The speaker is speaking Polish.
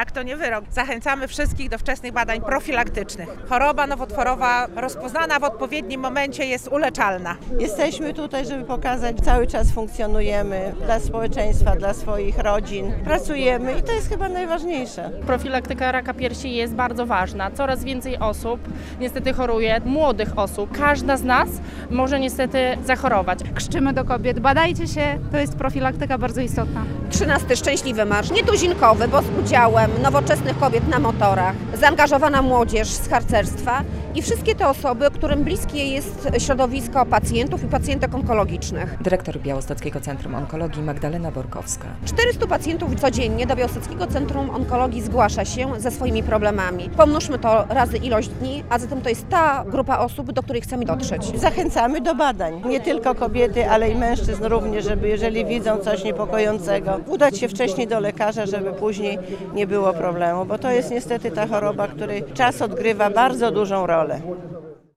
Tak, to nie wyrok. Zachęcamy wszystkich do wczesnych badań profilaktycznych. Choroba nowotworowa rozpoznana w odpowiednim momencie jest uleczalna. Jesteśmy tutaj, żeby pokazać, cały czas funkcjonujemy dla społeczeństwa, dla swoich rodzin. Pracujemy i to jest chyba najważniejsze. Profilaktyka raka piersi jest bardzo ważna. Coraz więcej osób niestety choruje, młodych osób. Każda z nas może niestety zachorować. Krzyczymy do kobiet, badajcie się, to jest profilaktyka bardzo istotna. 13. Szczęśliwy Marsz, nietuzinkowy, bo z udziałem nowoczesnych kobiet na motorach, zaangażowana młodzież z harcerstwa i wszystkie te osoby, którym bliskie jest środowisko pacjentów i pacjentek onkologicznych. Dyrektor Białostockiego Centrum Onkologii Magdalena Borkowska. 400 pacjentów codziennie do Białostockiego Centrum Onkologii zgłasza się ze swoimi problemami. Pomnóżmy to razy ilość dni, a zatem to jest ta grupa osób, do której chcemy dotrzeć. Zachęcamy do badań. Nie tylko kobiety, ale i mężczyzn również, żeby jeżeli widzą coś niepokojącego, udać się wcześniej do lekarza, żeby później nie było problemu, bo to jest niestety ta choroba, której czas odgrywa bardzo dużą rolę.